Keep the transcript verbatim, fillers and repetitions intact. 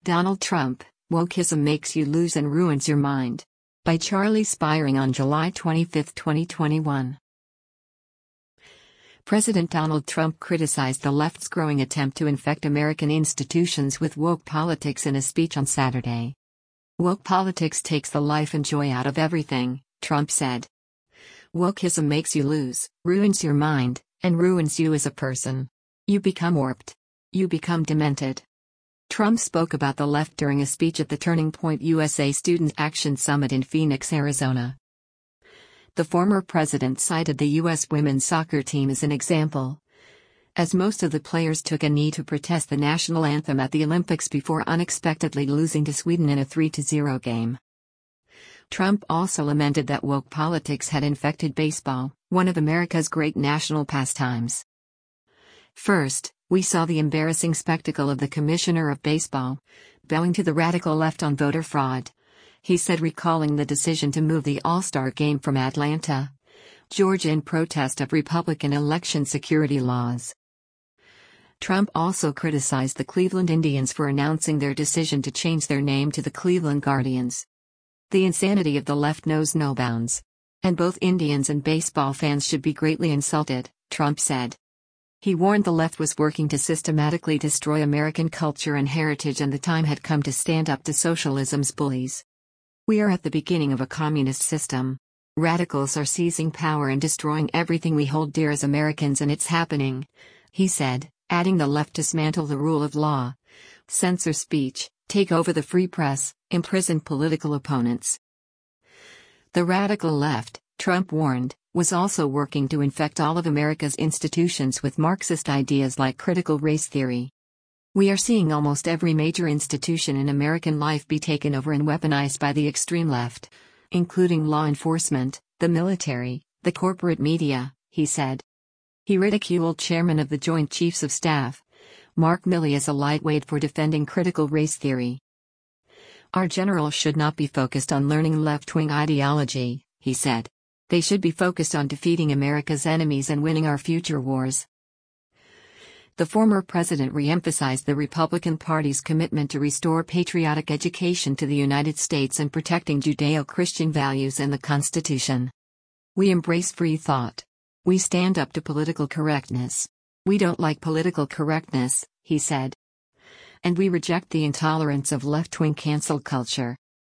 Donald Trump, Wokeism Makes You Lose and Ruins Your Mind. By Charlie Spiring on July twenty-fifth, twenty twenty-one. President Donald Trump criticized the left's growing attempt to infect American institutions with woke politics in a speech on Saturday. Woke politics takes the life and joy out of everything, Trump said. Wokeism makes you lose, ruins your mind, and ruins you as a person. You become warped. You become demented. Trump spoke about the left during a speech at the Turning Point U S A Student Action Summit in Phoenix, Arizona. The former president cited the U S women's soccer team as an example, as most of the players took a knee to protest the national anthem at the Olympics before unexpectedly losing to Sweden in a three to zero game. Trump also lamented that woke politics had infected baseball, one of America's great national pastimes. First, we saw the embarrassing spectacle of the commissioner of baseball bowing to the radical left on voter fraud, he said, recalling the decision to move the All-Star game from Atlanta, Georgia in protest of Republican election security laws. Trump also criticized the Cleveland Indians for announcing their decision to change their name to the Cleveland Guardians. The insanity of the left knows no bounds. And both Indians and baseball fans should be greatly insulted, Trump said. He warned the left was working to systematically destroy American culture and heritage, and the time had come to stand up to socialism's bullies. We are at the beginning of a communist system. Radicals are seizing power and destroying everything we hold dear as Americans, and it's happening, he said, adding the left dismantle the rule of law, censor speech, take over the free press, imprison political opponents. The radical left, Trump warned, was also working to infect all of America's institutions with Marxist ideas like critical race theory. We are seeing almost every major institution in American life be taken over and weaponized by the extreme left, including law enforcement, the military, the corporate media, he said. He ridiculed Chairman of the Joint Chiefs of Staff, Mark Milley, as a lightweight for defending critical race theory. Our generals should not be focused on learning left-wing ideology, he said. They should be focused on defeating America's enemies and winning our future wars. The former president re-emphasized the Republican Party's commitment to restore patriotic education to the United States and protecting Judeo-Christian values and the Constitution. We embrace free thought. We stand up to political correctness. We don't like political correctness, he said. And we reject the intolerance of left-wing cancel culture.